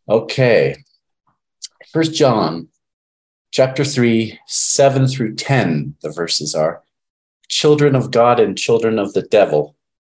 Okay. First John chapter 3, 7 through 10, the verses are children of God and children of the devil.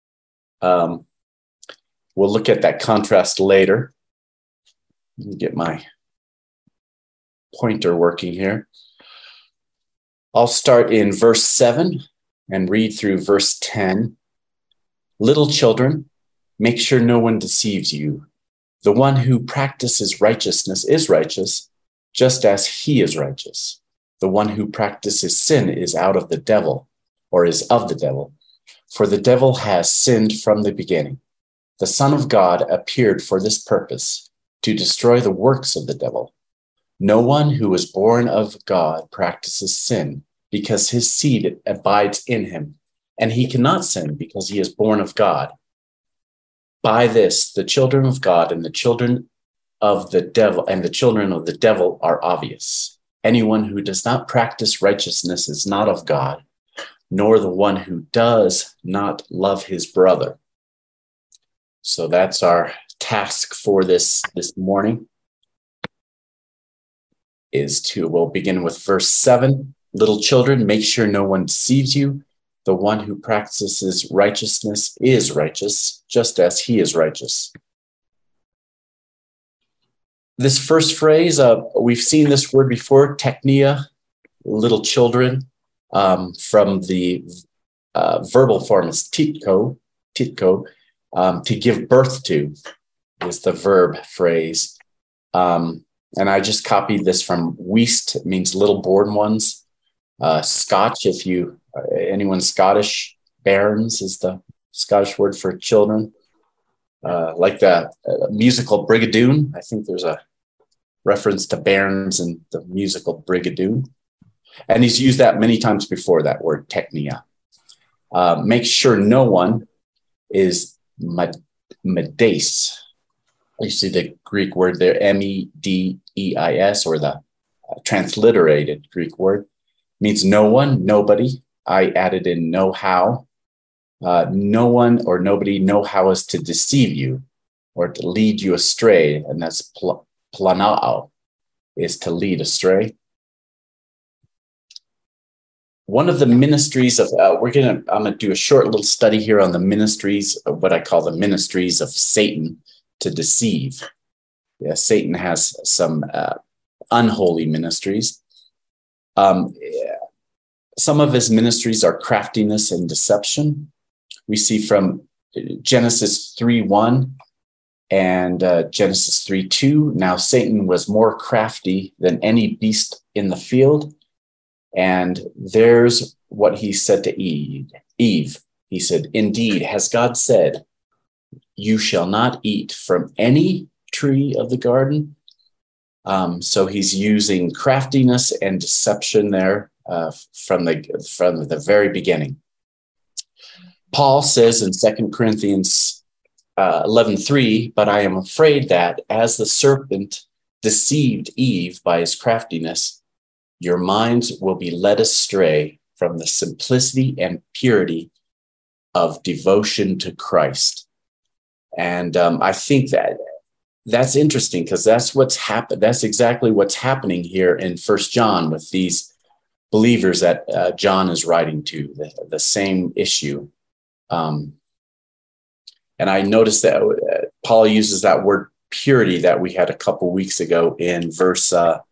We'll look at that contrast later. Let me get my pointer working here. I'll start in verse 7 and read through verse 10. Little children, make sure no one deceives you. The one who practices righteousness is righteous, just as he is righteous. The one who practices sin is out of the devil, or is of the devil, for the devil has sinned from the beginning. The Son of God appeared for this purpose, to destroy the works of the devil. No one who is born of God practices sin, because his seed abides in him, and he cannot sin because he is born of God. By this, the children of God and the children of the devil are obvious. Anyone who does not practice righteousness is not of God, nor the one who does not love his brother. So that's our task for this morning. We'll begin with verse 7. Little children, make sure no one deceives you. The one who practices righteousness is righteous, just as he is righteous. This first phrase, we've seen this word before, teknia, little children, from the verbal form is titko, to give birth to is the verb phrase. And I just copied this from Weast. It means little born ones. Scotch, anyone Scottish, bairns is the Scottish word for children. Like the musical Brigadoon. I think there's a reference to bairns in the musical Brigadoon. And he's used that many times before, that word teknia. Make sure no one is medeis. You see the Greek word there, medeis, or the transliterated Greek word. Means no one, nobody. I added in know how. No one or nobody know how is to deceive you or to lead you astray. And that's planao, is to lead astray. One of the ministries of, I'm going to do a short little study here on the ministries of what I call the ministries of Satan to deceive. Yeah, Satan has some unholy ministries. Some of his ministries are craftiness and deception. We see from Genesis 3:1 and Genesis 3:2. Now Satan was more crafty than any beast in the field. And there's what he said to Eve. He said, indeed, has God said, you shall not eat from any tree of the garden? So he's using craftiness and deception there from the very beginning. Paul says in 2 Corinthians 11:3, but I am afraid that as the serpent deceived Eve by his craftiness, your minds will be led astray from the simplicity and purity of devotion to Christ. And I think that's interesting because that's what's happened. That's exactly what's happening here in First John with these believers that John is writing to, the same issue. And I noticed that Paul uses that word purity that we had a couple weeks ago in verse,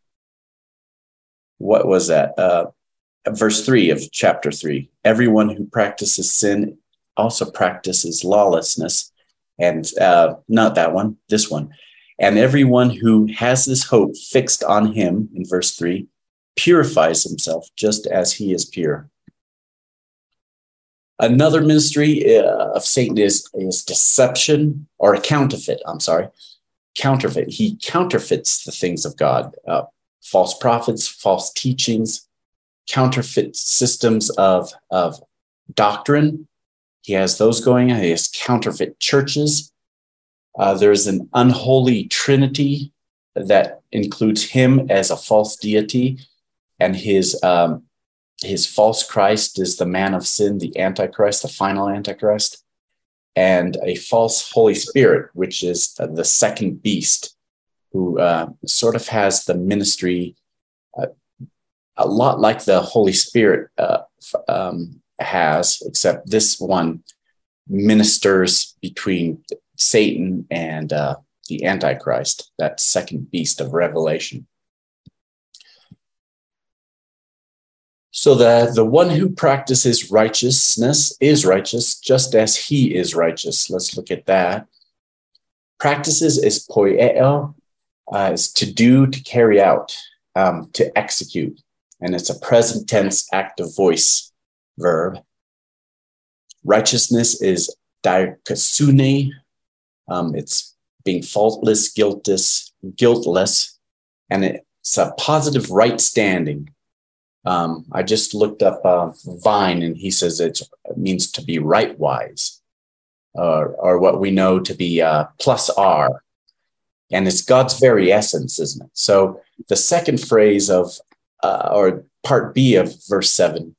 what was that? Verse 3 of chapter 3. Everyone who practices sin also practices lawlessness. And not that one, this one. And everyone who has this hope fixed on him, in verse 3, purifies himself just as he is pure. Another ministry of Satan is deception, or a counterfeit. Counterfeit. He counterfeits the things of God. False prophets, false teachings, counterfeit systems of doctrine. He has those going on. He has counterfeit churches. There's an unholy trinity that includes him as a false deity, and his false Christ is the man of sin, the Antichrist, the final Antichrist, and a false Holy Spirit, which is the second beast, who sort of has the ministry a lot like the Holy Spirit has, except this one ministers between Satan and the Antichrist, that second beast of Revelation. So the one who practices righteousness is righteous, just as he is righteous. Let's look at that. Practices is poieo, is to do, to carry out, to execute. And it's a present tense active voice verb. Righteousness is dikasune. It's being faultless, guiltless, and it's a positive right standing. I just looked up Vine, and he says it means to be right-wise, or what we know to be plus R. And it's God's very essence, isn't it? So the second phrase of, or part B of verse 7,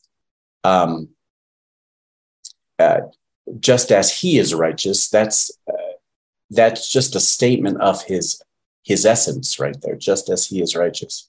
just as he is righteous, that's just a statement of his essence right there, just as he is righteous.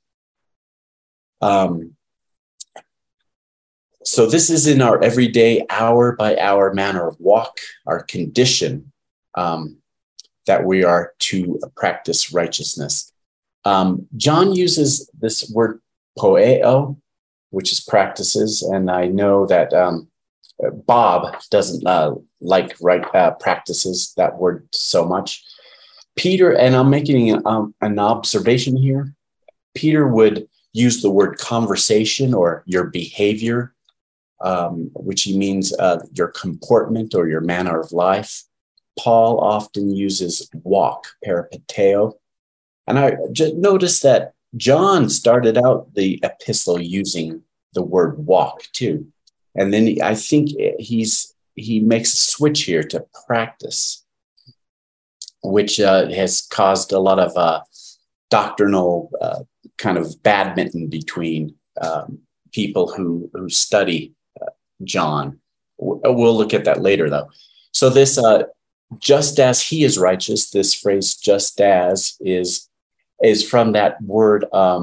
So this is in our everyday, hour by hour manner of walk, our condition, that we are to practice righteousness. John uses this word poieo, which is practices, and I know that Bob doesn't like practices, that word, so much. Peter, and I'm making an observation here, Peter would use the word conversation or your behavior, which he means your comportment or your manner of life. Paul often uses walk, peripateo. And I just noticed that John started out the epistle using the word walk too. And then I think he makes a switch here to practice, which has caused a lot of doctrinal kind of badminton between people who study John. We'll look at that later, though. So this, just as he is righteous, this phrase "just as" is from that word.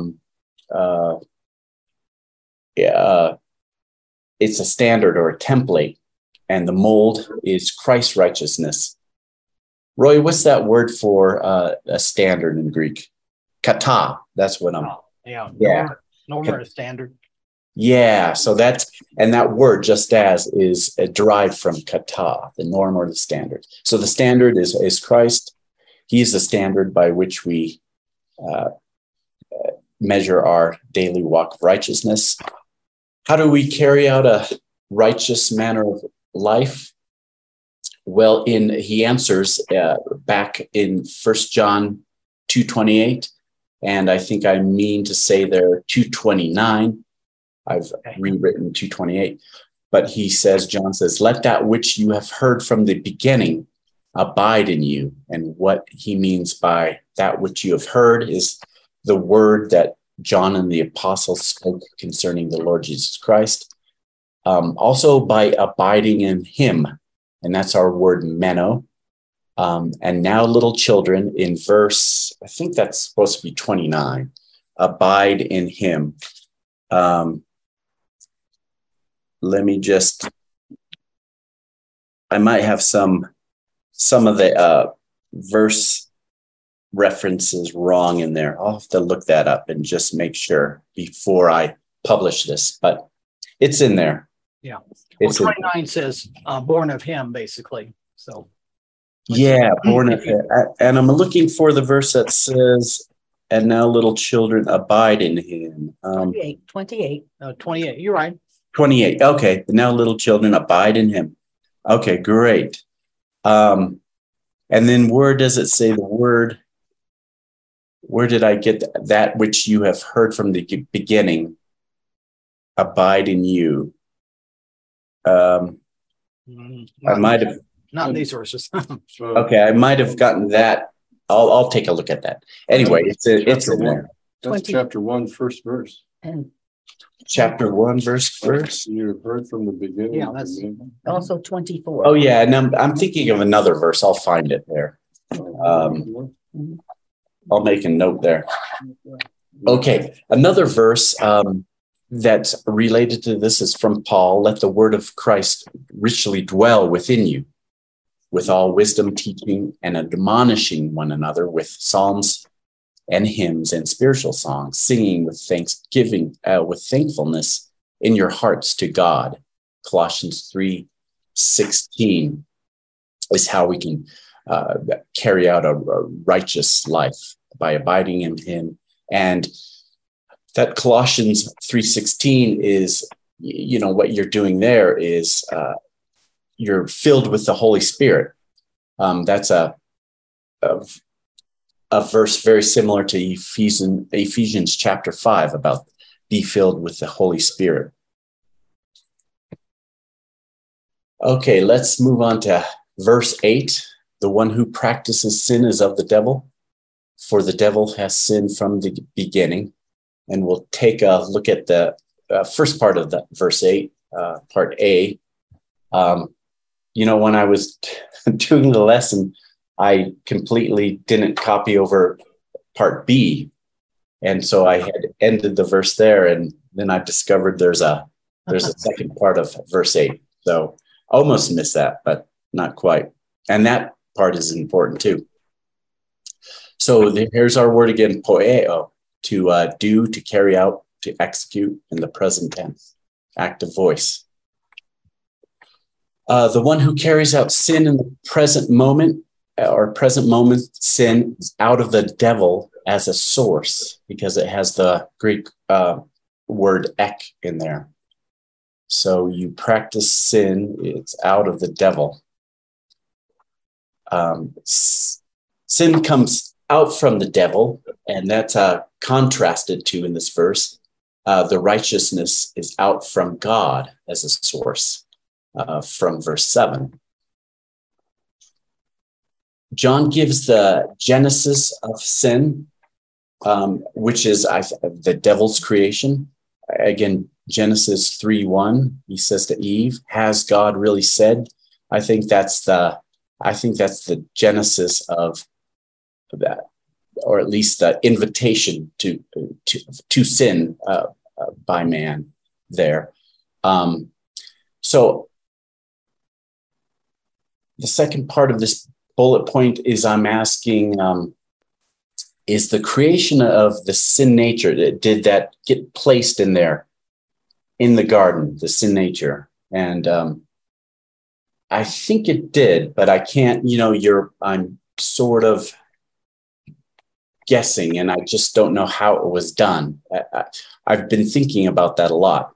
It's a standard or a template, and the mold is Christ's righteousness. Roy, what's that word for a standard in Greek? Kata. That's what I'm. Norm or a standard. Yeah, so that word "just as" is derived from kata, the norm or the standard. So the standard is Christ. He is the standard by which we measure our daily walk of righteousness. How do we carry out a righteous manner of life? Well, he answers back in 1 John 2:28, and I think I mean to say there 2:29. I've rewritten 2:28, but John says, "Let that which you have heard from the beginning abide in you." And what he means by that which you have heard is the word that John and the apostles spoke concerning the Lord Jesus Christ. Also by abiding in him, and that's our word meno. And now, little children, in verse, I think that's supposed to be 29, abide in him. Let me just, I might have some of the verse references wrong in there. I'll have to look that up and just make sure before I publish this, but it's in there. Yeah. Well, 29 says born of him, basically. So. Yeah, born of him. And I'm looking for the verse that says, "And now little children abide in him." 28. 28. You're right. 28. Okay. Now little children abide in him. Okay, great. And then where does it say the word? Where did I get that which you have heard from the beginning? Abide in you. I might have. Not in these sources. Okay, I might have gotten that. I'll take a look at that. Anyway, it's in there. That's chapter 1, first verse. And Chapter 1, verse first. You heard from the beginning. Yeah, that's also 24. Oh yeah, and I'm thinking of another verse. I'll find it there. I'll make a note there. Okay, another verse that's related to this is from Paul. Let the word of Christ richly dwell within you, with all wisdom, teaching, and admonishing one another with psalms and hymns and spiritual songs, singing with thanksgiving, with thankfulness in your hearts to God. Colossians 3:16 is how we can carry out a righteous life, by abiding in him. And that Colossians 3:16 is, what you're doing there is you're filled with the Holy Spirit. That's a verse very similar to Ephesians chapter 5 about be filled with the Holy Spirit. Okay, let's move on to verse 8. The one who practices sin is of the devil, for the devil has sinned from the beginning. And we'll take a look at the first part of the verse 8, part A. When I was doing the lesson, I completely didn't copy over part B. And so I had ended the verse there, and then I discovered there's a second part of verse 8. So almost missed that, but not quite. And that part is important too. So here's our word again, poeo, to do, to carry out, to execute in the present tense, active voice. The one who carries out sin in the present moment, or present moment sin, is out of the devil as a source, because it has the Greek word ek in there. So you practice sin, it's out of the devil. Sin comes out from the devil, and that's contrasted to in this verse. The righteousness is out from God as a source, from verse 7. John gives the genesis of sin, which is the devil's creation. Again, Genesis 3:1, he says to Eve, "Has God really said?" I think that's the genesis of that, or at least the invitation to sin by man there. So the second part of this bullet point is I'm asking, is the creation of the sin nature, did that get placed in there in the garden, the sin nature? And I think it did, but I can't, I'm sort of guessing, and I just don't know how it was done. I've been thinking about that a lot.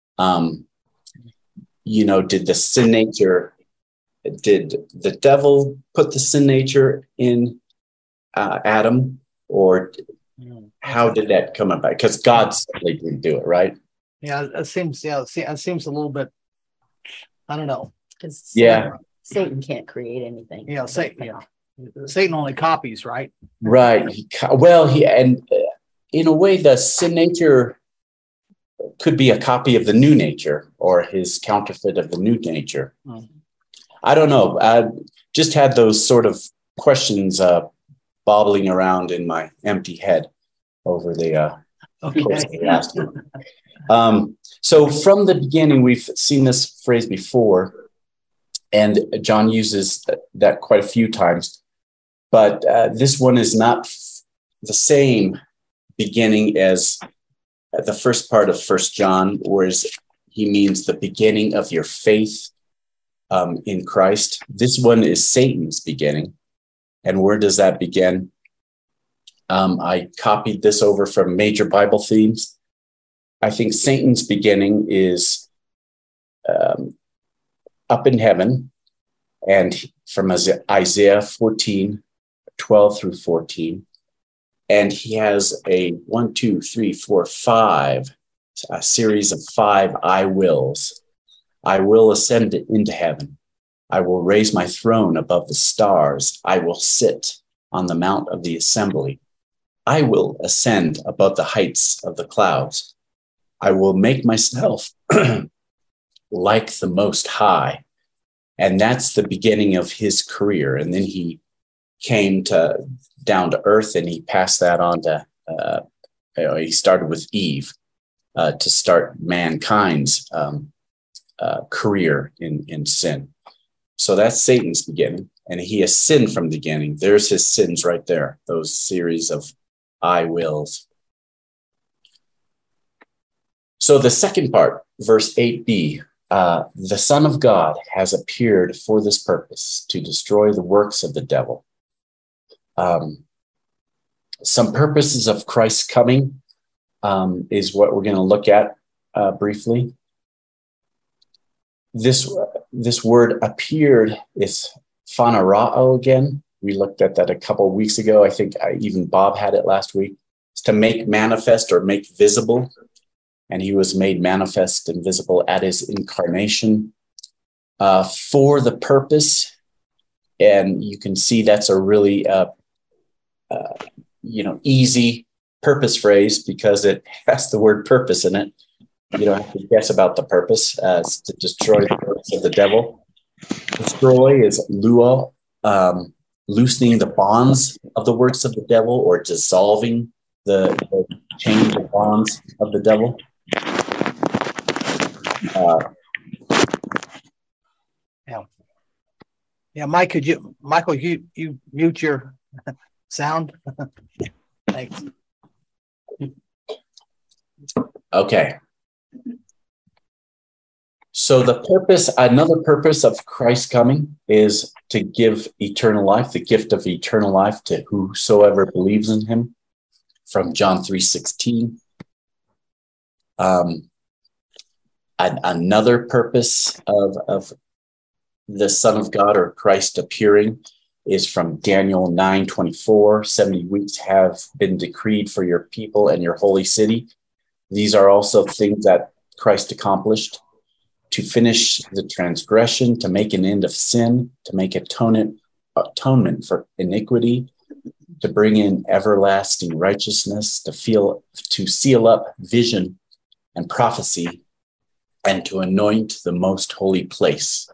Did the sin nature, did the devil put the sin nature in Adam, or how did that come about? Because God simply didn't do it, right? Yeah, it seems a little bit, I don't know. Satan can't create anything. Yeah, Satan only copies, right? Right. And in a way, the sin nature could be a copy of the new nature, or his counterfeit of the new nature. I don't know. I just had those sort of questions bobbling around in my empty head over the course of the last one. So from the beginning, we've seen this phrase before, and John uses that quite a few times. But this one is not the same beginning as the first part of 1 John, whereas he means the beginning of your faith in Christ. This one is Satan's beginning. And where does that begin? I copied this over from Major Bible Themes. I think Satan's beginning is up in heaven, and from Isaiah 14:12 through 14. And he has a 1, 2, 3, 4, 5, a series of 5 I wills. I will ascend into heaven. I will raise my throne above the stars. I will sit on the mount of the assembly. I will ascend above the heights of the clouds. I will make myself like the Most High. And that's the beginning of his career. And then he came to down to earth, and he passed that on to, he started with Eve to start mankind's career in sin. So that's Satan's beginning, and he has sinned from the beginning. There's his sins right there, those series of I wills. So the second part, verse 8b, the Son of God has appeared for this purpose, to destroy the works of the devil. Some purposes of Christ's coming is what we're going to look at briefly. This word appeared is phanerao again. We looked at that a couple of weeks ago. I think even Bob had it last week. It's to make manifest or make visible. And he was made manifest and visible at his incarnation for the purpose. And you can see that's a really easy purpose phrase because it has the word purpose in it. You don't have to guess about the purpose as to destroy the works of the devil. Destroy is luo, loosening the bonds of the works of the devil or dissolving the chains of bonds of the devil. Yeah, Michael, you mute your sound? Thanks. Okay. So another purpose of Christ's coming is to give eternal life, the gift of eternal life to whosoever believes in him, from John 3:16. Another purpose of the Son of God or Christ appearing is from Daniel 9:24. 70 weeks have been decreed for your people and your holy city. These are also things that Christ accomplished to finish the transgression, to make an end of sin, to make atonement for iniquity, to bring in everlasting righteousness, to seal up vision and prophecy, and to anoint the most holy place.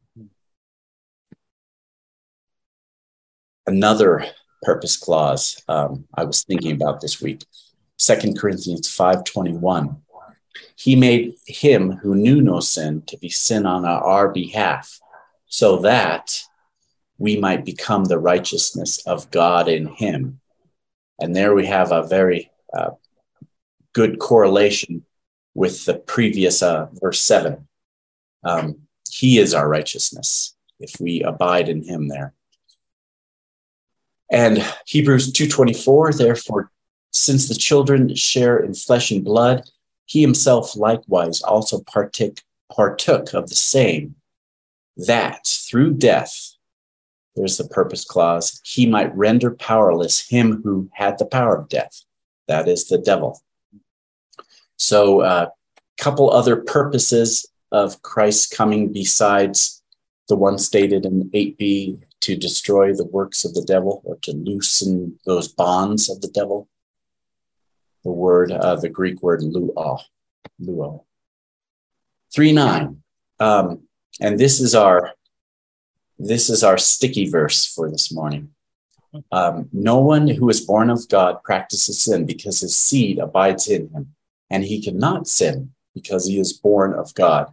Another purpose clause I was thinking about this week, 2 Corinthians 5:21. He made him who knew no sin to be sin on our behalf, so that we might become the righteousness of God in him. And there we have a very good correlation with the previous verse 7. He is our righteousness if we abide in him there. And Hebrews 2:24, therefore, since the children share in flesh and blood, he himself likewise also partook of the same, that through death, there's the purpose clause, he might render powerless him who had the power of death, that is the devil. So a couple other purposes of Christ's coming besides the one stated in 8b, to destroy the works of the devil or to loosen those bonds of the devil. The Greek word luo. 3:9. And this is our sticky verse for this morning. No one who is born of God practices sin because his seed abides in him, and he cannot sin because he is born of God.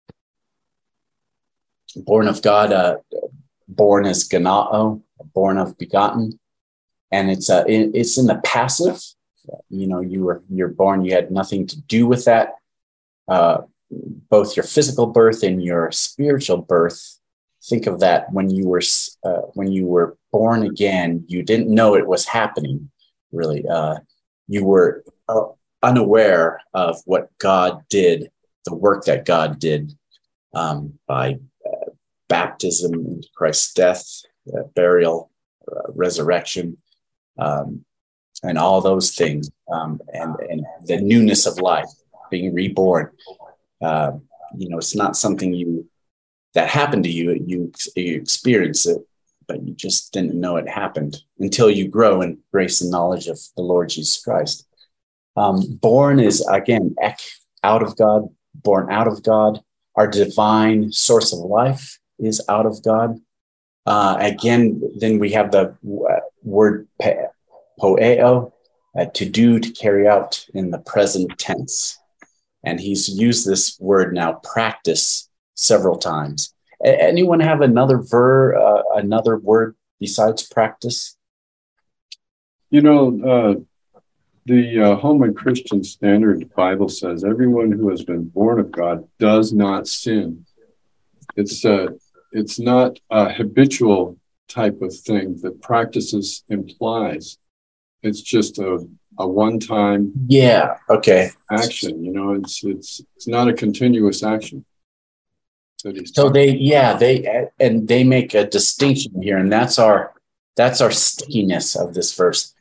Born of God, born is ganao, born of begotten, and it's in the passive. You're born, you had nothing to do with that. Both your physical birth and your spiritual birth. Think of that when you were born again, you didn't know it was happening, really. You were unaware of what God did, the work that God did by baptism into Christ's death, burial, resurrection, and all those things, and the newness of life, being reborn. It's not something that happened to you. You experience it, but you just didn't know it happened until you grow in grace and knowledge of the Lord Jesus Christ. Born is, again, out of God, born out of God. Our divine source of life is out of God. Again, then we have word poeo, to do, to carry out in the present tense. And he's used this word now, practice, several times. Anyone have another another word besides practice? You know, the Holman Christian Standard Bible says everyone who has been born of God does not sin. It's not a habitual type of thing that practices implies. It's just a one-time action. You know, it's not a continuous action. So they make a distinction here, and that's our stickiness of this verse.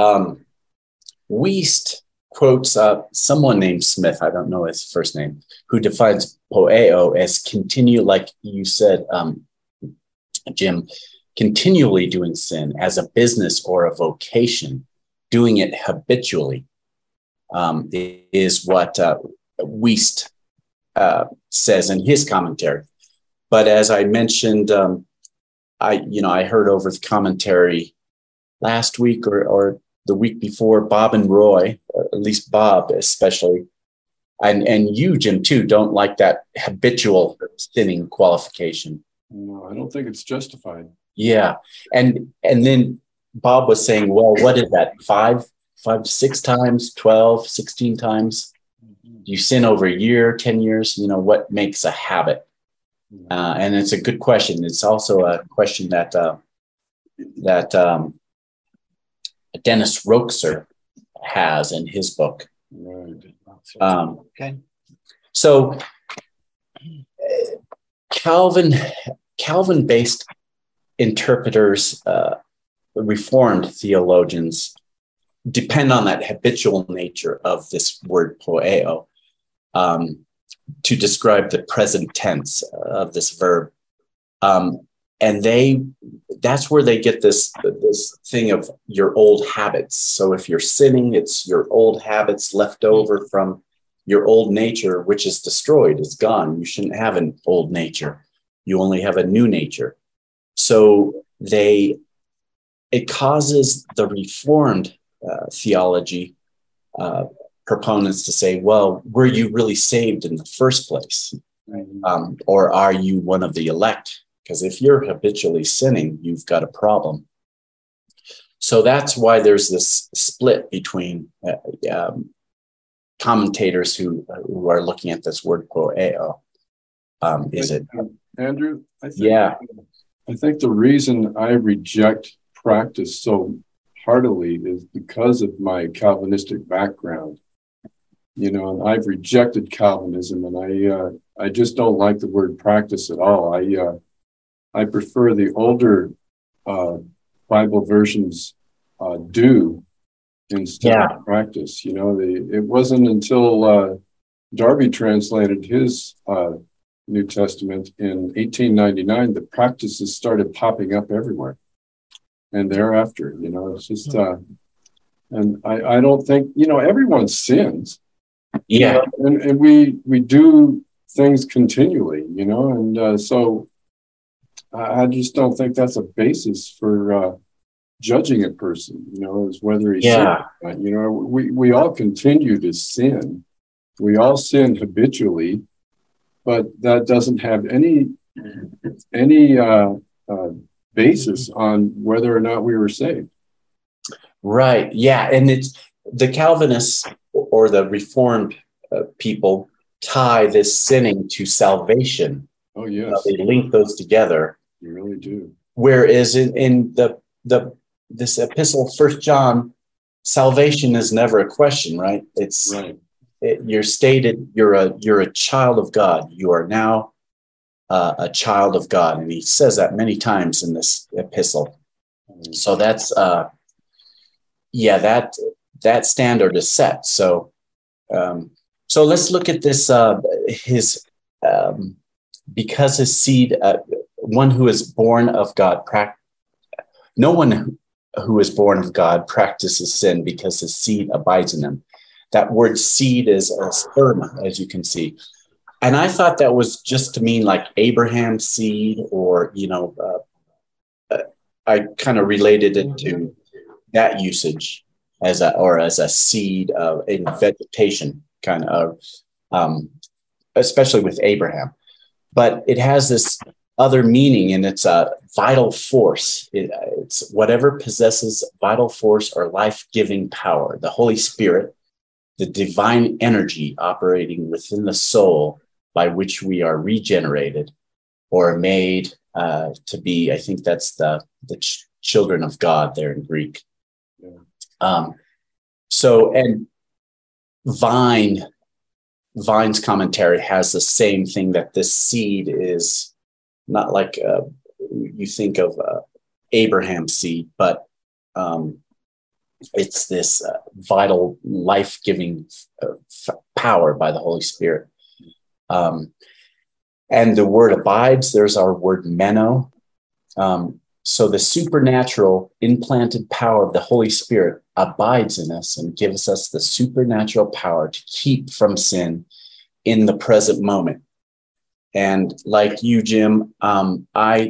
Wiest quotes someone named Smith, I don't know his first name, who defines poeo as continue, like you said, Jim, continually doing sin as a business or a vocation, doing it habitually, is what Wiest says in his commentary. But as I mentioned, I heard over the commentary last week or the week before, Bob and Roy, at least Bob especially, and you, Jim, too, don't like that habitual sinning qualification. No, I don't think it's justified. Yeah. And then Bob was saying, well, what is that? 5 to 6 times, 12, 16 times? You sin over a year, 10 years, what makes a habit? And it's a good question. It's also a question that Dennis Roxer has in his book. Right. Okay. So Calvin-based interpreters, Reformed theologians, depend on that habitual nature of this word poeo to describe the present tense of this verb. And that's where they get this thing of your old habits. So if you're sinning, it's your old habits left over from your old nature, which is destroyed, it's gone. You shouldn't have an old nature. You only have a new nature. So it causes the Reformed theology proponents to say, well, were you really saved in the first place? Or are you one of the elect? Because if you're habitually sinning, you've got a problem. So that's why there's this split between commentators who are looking at this word poeo. Is it Andrew? I think the reason I reject practice so heartily is because of my Calvinistic background. And I've rejected Calvinism, and I just don't like the word practice at all. I prefer the older Bible versions do instead of practice. It wasn't until Darby translated his New Testament in 1899 that practices started popping up everywhere. And thereafter, it's just, and I don't think, everyone sins. Yeah. And we do things continually, and so I just don't think that's a basis for judging a person, as whether he's sinned or not. We all continue to sin. We all sin habitually, but that doesn't have any basis on whether or not we were saved. Right. Yeah. And it's the Calvinists or the Reformed people tie this sinning to salvation. Oh, yes. They link those together. You really do. Whereas in this epistle, 1 John, salvation is never a question, right? It's right. You're stated you're a child of God. You are now a child of God, and he says that many times in this epistle. So that's that standard is set. So let's look at this. Because his seed, one who is born of God, no one who is born of God practices sin because his seed abides in him. That word seed is a sperma, as you can see. And I thought that was just to mean like Abraham's seed or, I kind of related it to that usage as a seed in vegetation, kind of, especially with Abraham. But it has this other meaning, and it's a vital force. It's whatever possesses vital force or life-giving power, the Holy Spirit, the divine energy operating within the soul by which we are regenerated or made to be. I think that's the children of God there in Greek. Yeah. And Vine's commentary has the same thing, that this seed is not like you think of Abraham's seed, but it's this vital, life-giving power by the Holy Spirit. And the word abides, there's our word meno. So the supernatural implanted power of the Holy Spirit abides in us and gives us the supernatural power to keep from sin in the present moment. And like you, Jim, I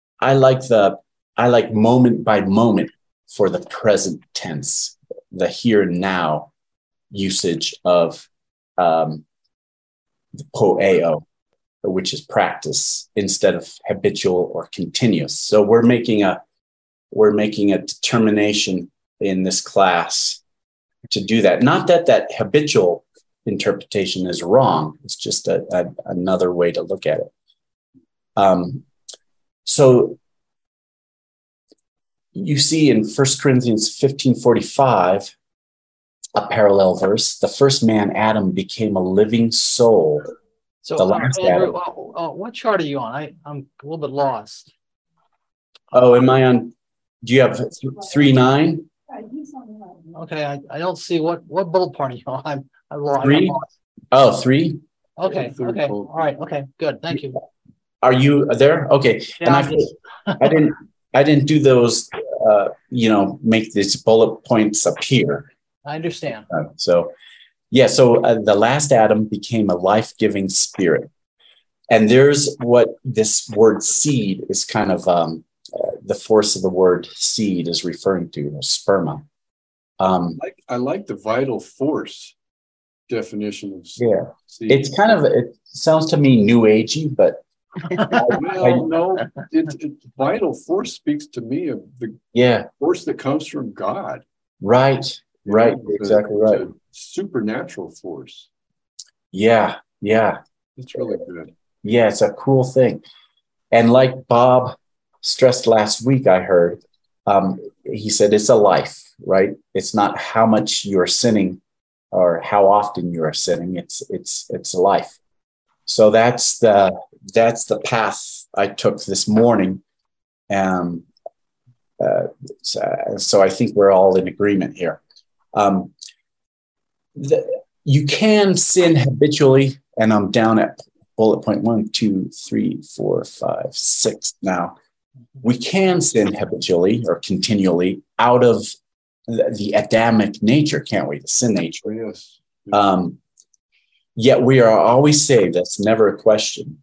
like moment by moment for the present tense, the here and now usage of the poeo, which is practice, instead of habitual or continuous. So we're making a determination in this class to do that. Not that habitual interpretation is wrong. It's just another way to look at it. So you see in 1 Corinthians 15:45, a parallel verse, the first man, Adam, became a living soul. So, Andrew, what chart are you on? I'm a little bit lost. Oh, am I on? Do you have 3:9? Okay, I don't see what bullet point are you on. I'm lost. 3? Oh, 3? Okay. All right. Okay, good. Thank you. Are you there? Okay. Yeah, and I didn't do those, make these bullet points appear. I understand. So the last Adam became a life-giving spirit. And there's what this word seed is kind of, the force of the word seed is referring to, sperma. I like the vital force definition of seed. Yeah. It's kind of, it sounds to me new agey, but. No, vital force speaks to me of the force that comes from God. Right. Exactly right. Supernatural force. Yeah. It's really good. Yeah, it's a cool thing. And like Bob stressed last week, I heard, he said it's a life, right? It's not how much you're sinning or how often you are sinning. It's life. So that's the path I took this morning. So I think we're all in agreement here. You can sin habitually, and I'm down at bullet point 1, 2, 3, 4, 5, 6 now. We can sin habitually or continually out of the Adamic nature, can't we? The sin nature. Yes. Yet we are always saved. That's never a question.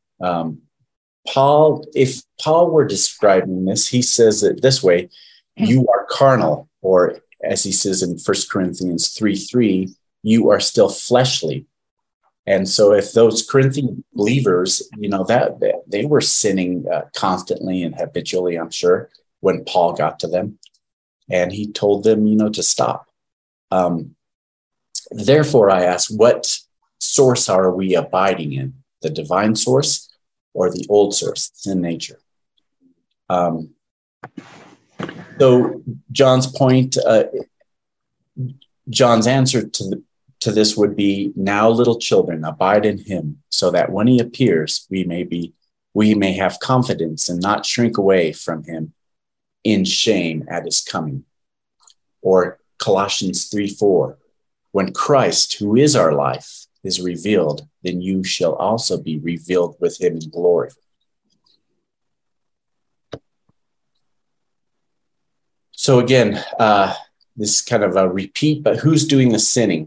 If Paul were describing this, he says it this way: you are carnal, or as he says in 1 Corinthians 3:3, you are still fleshly. And so if those Corinthian believers, that they were sinning constantly and habitually, I'm sure, when Paul got to them, and he told them, to stop. Therefore, I ask, what source are we abiding in? The divine source or the old source, sin nature? So John's point, John's answer to this would be, now little children, abide in him, so that when he appears, we may have confidence and not shrink away from him in shame at his coming. Or Colossians 3:4, when Christ, who is our life, is revealed, then you shall also be revealed with him in glory. So again, this is kind of a repeat, but who's doing the sinning?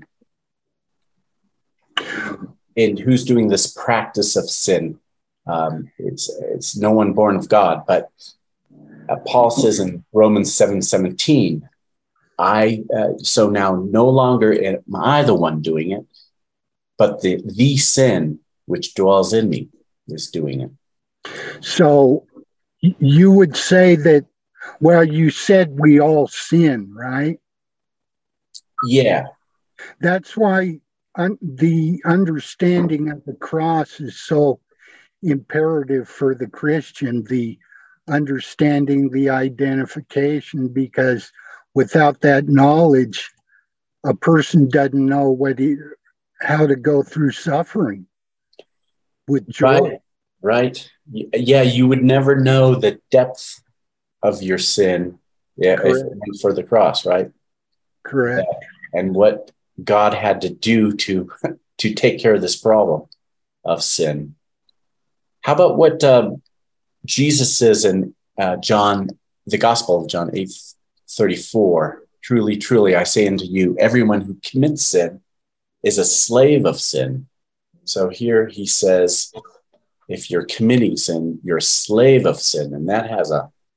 And who's doing this practice of sin? It's no one born of God, but Paul says in Romans 7:17, so now no longer am I the one doing it, but the sin which dwells in me is doing it. So you would say that, well, you said we all sin, right? Yeah. That's why the understanding of the cross is so imperative for the Christian, the understanding, the identification, because without that knowledge, a person doesn't know how to go through suffering with joy. Right. Yeah, you would never know the depth of your sin if it weren't for the cross, right? Correct. And what God had to do to take care of this problem of sin. How about what Jesus says in John, the Gospel of John 8:34? Truly, truly, I say unto you, everyone who commits sin is a slave of sin. So here he says, if you're committing sin, you're a slave of sin. And that has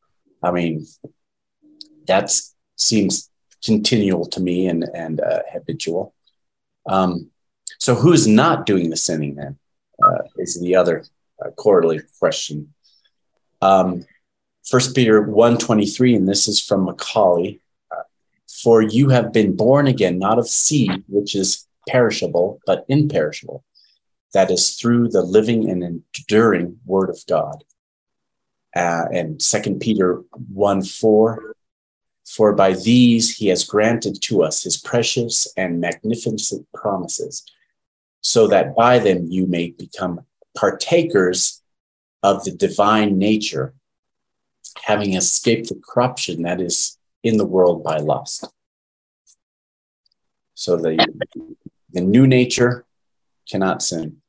that seems continual to me and habitual. So who's not doing the sinning then? Is the other corollary question. 1 Peter 1:23, and this is from Macaulay. For you have been born again, not of seed, which is perishable, but imperishable. That is through the living and enduring word of God. And 2 Peter 1:4, for by these he has granted to us his precious and magnificent promises, so that by them you may become partakers of the divine nature, having escaped the corruption that is in the world by lust. So the new nature cannot sin.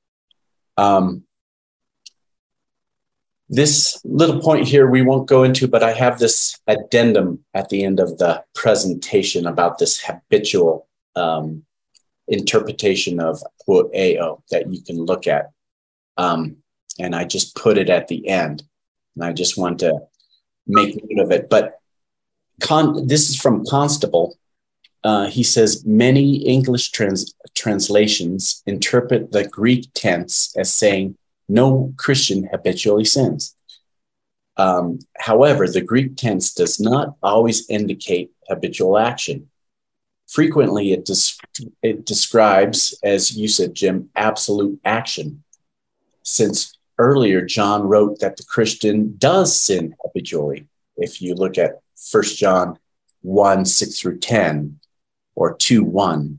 This little point here we won't go into, but I have this addendum at the end of the presentation about this habitual interpretation of poeo that you can look at. And I just put it at the end. And I just want to make note of it. But this is from Constable. He says, many English translations interpret the Greek tense as saying, no Christian habitually sins. However, the Greek tense does not always indicate habitual action. Frequently, it describes, as you said, Jim, absolute action. Since earlier, John wrote that the Christian does sin habitually. If you look at 1 John 1:6-10 or 2:1,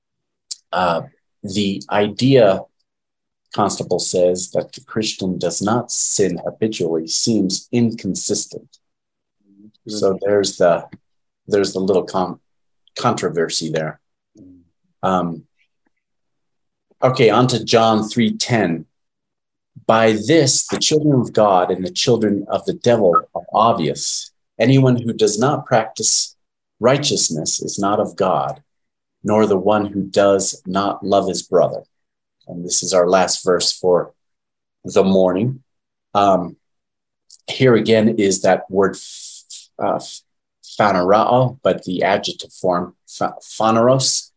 the idea, Constable says, that the Christian does not sin habitually seems inconsistent. So there's the little controversy there. Okay, on to John 3:10. By this, the children of God and the children of the devil are obvious. Anyone who does not practice righteousness is not of God, nor the one who does not love his brother. And this is our last verse for the morning. Here again is that word phanerao, but the adjective form, phaneros.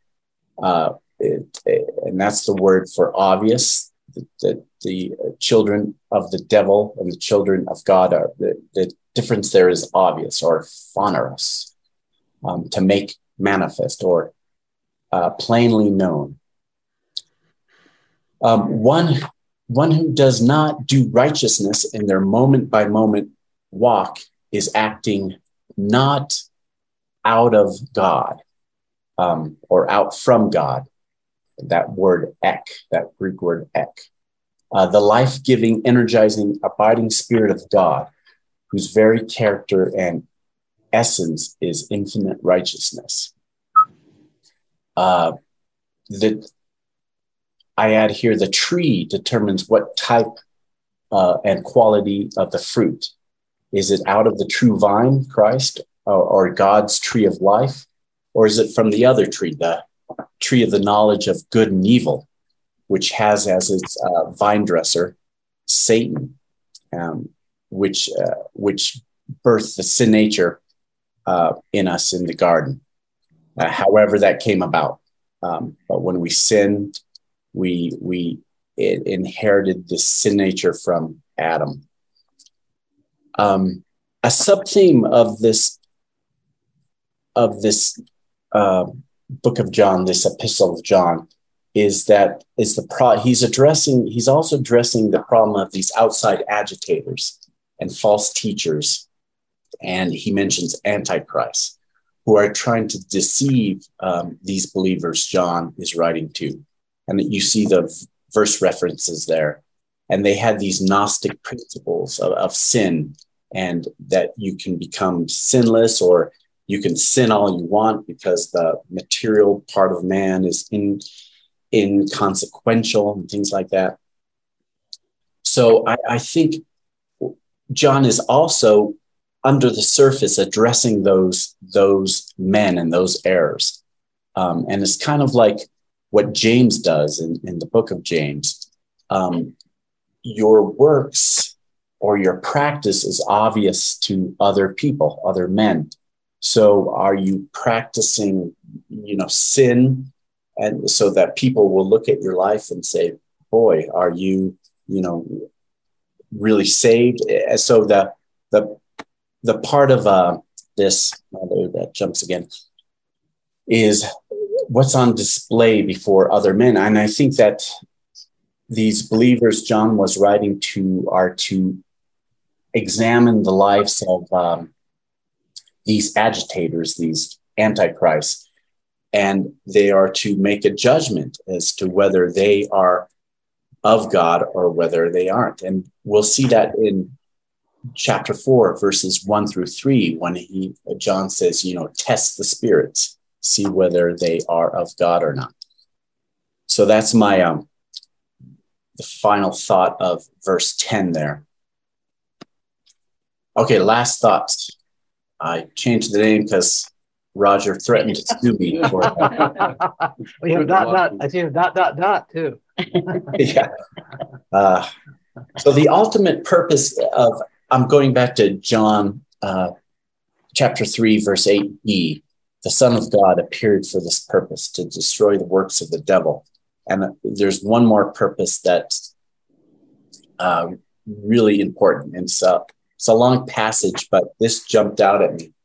And that's the word for obvious. The children of the devil and the children of God are the difference there is obvious, or phaneros, to make manifest or plainly known. One who does not do righteousness in their moment by moment walk is acting not out of God or out from God. That word ek, that Greek word ek. The life-giving, energizing, abiding Spirit of God, whose very character and essence is infinite righteousness. I add here, the tree determines what type and quality of the fruit. Is it out of the true vine, Christ, or God's tree of life? Or is it from the other tree, the tree of the knowledge of good and evil, which has as its vine dresser Satan, which birthed the sin nature in us in the garden, however that came about. But when we sinned, we inherited this sin nature from Adam. A sub-theme of this book of John, this epistle of John, he's also addressing the problem of these outside agitators and false teachers. And he mentions Antichrist, who are trying to deceive these believers John is writing to. And you see the verse references there. And they had these Gnostic principles of sin, and that you can become sinless, or you can sin all you want because the material part of man is inconsequential and things like that. So I think John is also under the surface addressing those men and those errors. And it's kind of like what James does in the book of James. Your works or your practice is obvious to other people, other men. So are you practicing, sin, and so that people will look at your life and say, boy, are you, really saved? So the part of this, that jumps again, is what's on display before other men. And I think that these believers John was writing to are to examine the lives of these agitators, these antichrists, and they are to make a judgment as to whether they are of God or whether they aren't. And we'll see that in chapter 4, verses 1-3, when John says, test the spirits, see whether they are of God or not. So that's my the final thought of verse 10 there. Okay, last thoughts. I changed the name because Roger threatened to sue me for that. We have I see a ... too. Yeah. So the ultimate purpose of, I'm going back to John chapter 3, verse 8b. The Son of God appeared for this purpose, to destroy the works of the devil. And there's one more purpose that's really important. And so it's a long passage, but this jumped out at me.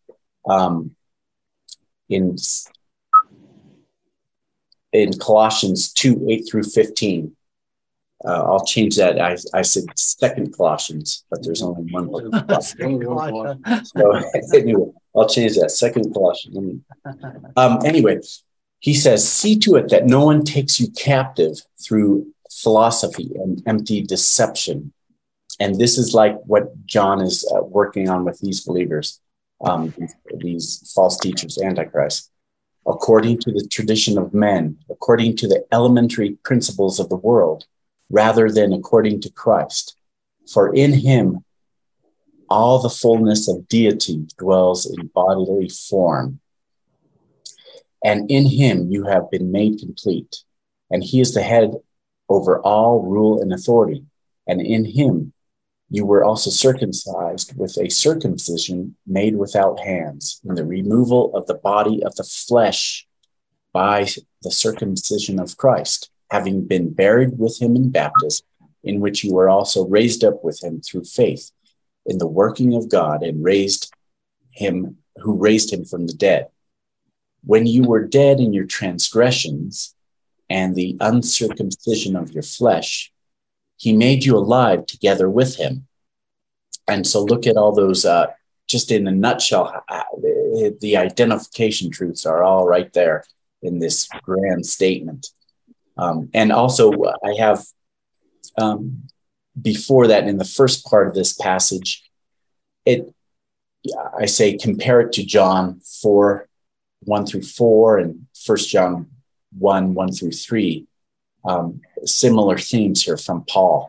In Colossians 2:8-15. I'll change that. I said Second Colossians, but there's only one book. So anyway, I'll change that. Second Colossians. Anyway, he says, see to it that no one takes you captive through philosophy and empty deception. And this is like what John is working on with these believers, these false teachers, antichrist. According to the tradition of men, according to the elementary principles of the world, rather than according to Christ. For in him, all the fullness of deity dwells in bodily form. And in him you have been made complete. And he is the head over all rule and authority. And in him you were also circumcised with a circumcision made without hands, in the removal of the body of the flesh by the circumcision of Christ, having been buried with him in baptism, in which you were also raised up with him through faith in the working of God, and who raised him from the dead. When you were dead in your transgressions and the uncircumcision of your flesh, he made you alive together with him. And so look at all those, just in a nutshell, the identification truths are all right there in this grand statement. And also I have, before that, in the first part of this passage, I say compare it to John 4:1-4 and 1 John 1:1-3. Similar themes here from Paul.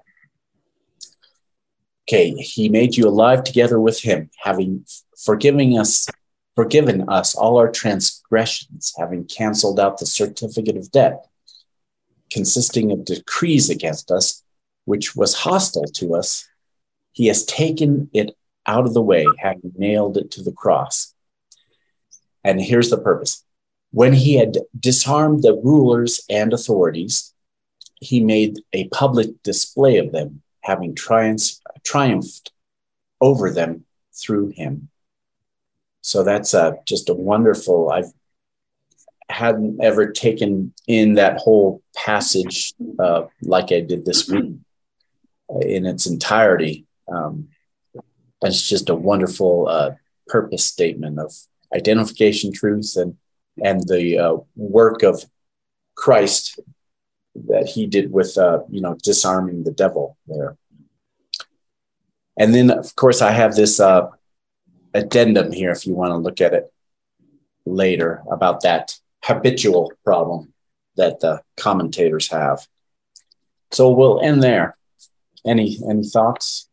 Okay, he made you alive together with him, having forgiven us all our transgressions, having canceled out the certificate of debt, consisting of decrees against us, which was hostile to us. He has taken it out of the way, having nailed it to the cross. And here's the purpose. When he had disarmed the rulers and authorities, he made a public display of them, having triumphed over them through him. So that's just a wonderful, I hadn't ever taken in that whole passage like I did this week in its entirety. It's just a wonderful purpose statement of identification, truth, and the work of Christ that he did with, disarming the devil there. And then, of course, I have this addendum here, if you want to look at it later, about that habitual problem that the commentators have. So we'll end there. Any thoughts?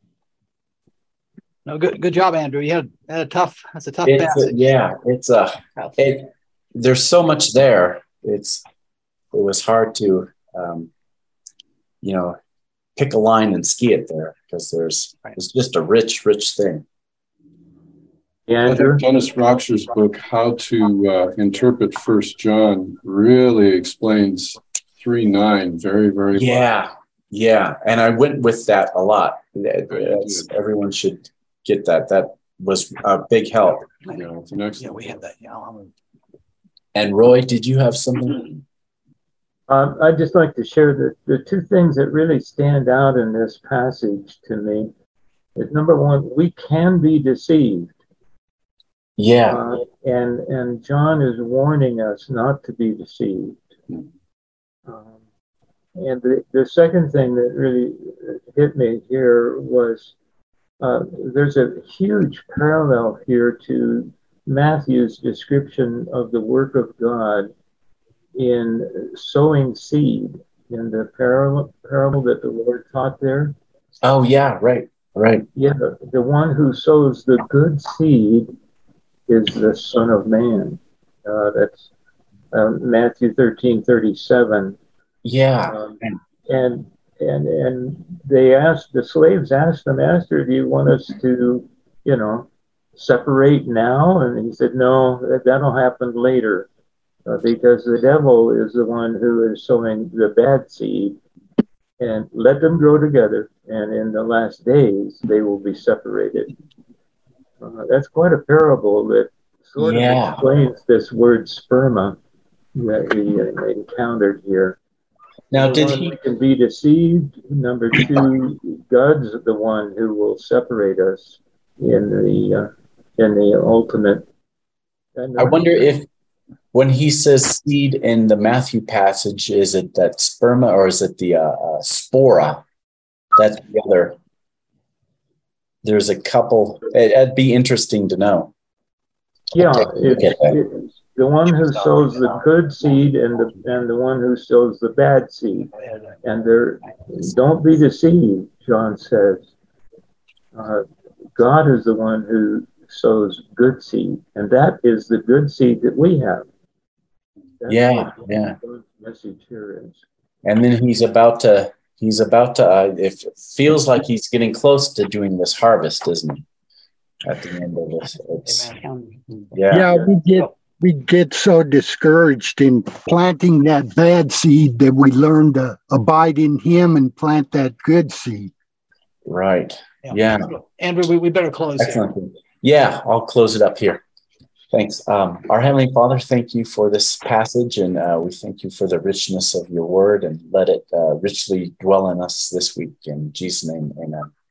No, good job, Andrew. You had a tough. That's a tough passage. There's so much there. It was hard to, pick a line and ski it there, because it's just a rich thing. Yeah, I think Dennis Roxer's book, How to Interpret 1 John, really explains 3:9 very, very well. Yeah. And I went with that a lot. Everyone should get that. That was a big help. Yeah, it's an excellent. We have that. Yeah. And Roy, did you have something? I'd just like to share the two things that really stand out in this passage to me is, number one, we can be deceived. Yeah. And John is warning us not to be deceived. And the second thing that really hit me here was there's a huge parallel here to Matthew's description of the work of God in sowing seed, in the parable that the Lord taught there. Oh, yeah, right. Yeah, the one who sows the good seed is the Son of Man. That's Matthew 13:37. Yeah. And the slaves asked the master, do you want us to, separate now? And he said, no, that'll happen later. Because the devil is the one who is sowing the bad seed, and let them grow together, and in the last days they will be separated. That's quite a parable that sort of explains this word sperma that we encountered here. Now, did he can be deceived? Number two, God's the one who will separate us in the ultimate. I wonder if, when he says seed in the Matthew passage, is it that sperma or is it the spora? That's the other. There's a couple. It'd be interesting to know. Yeah, it's the one who sows the good seed and the one who sows the bad seed. And don't be deceived, John says. God is the one who sows good seed, and that is the good seed that we have. That's what message here is. And then he's about to, it feels like he's getting close to doing this harvest, isn't he? At the end of this. We get so discouraged in planting that bad seed that we learn to abide in him and plant that good seed. Right. Yeah. Andrew, we better close. Excellent. Here. Yeah, I'll close it up here. Thanks. Our Heavenly Father, thank you for this passage, and we thank you for the richness of your word, and let it richly dwell in us this week. In Jesus' name, amen.